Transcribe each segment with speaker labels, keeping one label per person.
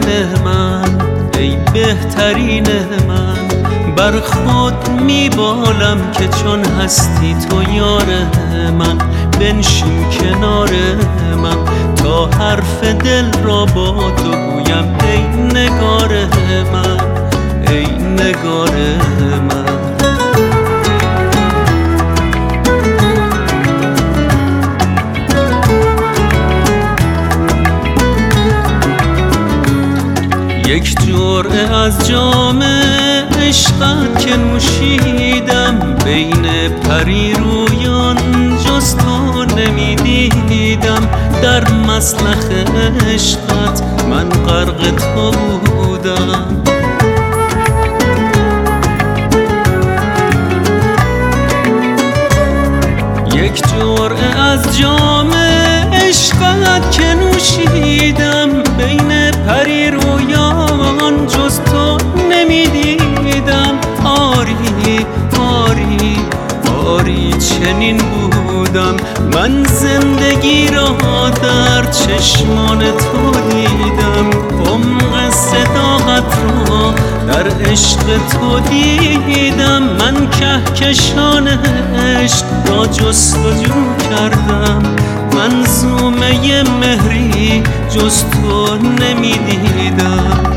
Speaker 1: من، ای بهترین من، بر خود میبالم که چون هستی تو یار من. بنشین کنار من تا حرف دل را با تو گویم، ای نگار من، ای نگار من. یک جرعه از جام عشقت که نوشیدم، بین پریرویان جز تو نمیدیدم. در مسلخ عشقت من غرق تو بودم. یک جرعه از جام عشقت که نوشیدم، بین پریرویان جز تو نمیدیدم. آری آری آری چنین بودم، من زندگی را در چشمان تو دیدم. عمق صداقت را در عشق تو دیدم. من کهکشان عشق را جستجو کردم، منظومه مهری جز تو نمیدیدم.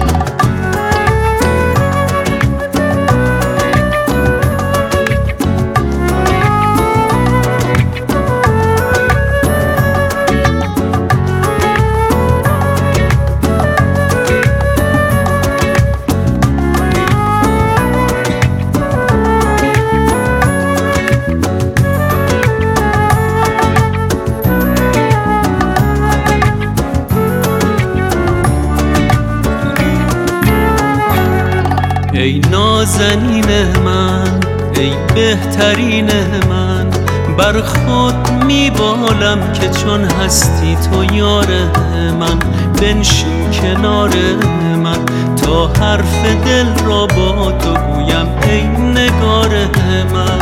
Speaker 1: ای نازنین من، ای بهترین من، بر خود میبالم که چون هستی تو یار من. بنشین کنار من تا حرف دل را با تو گویم، ای نگار من.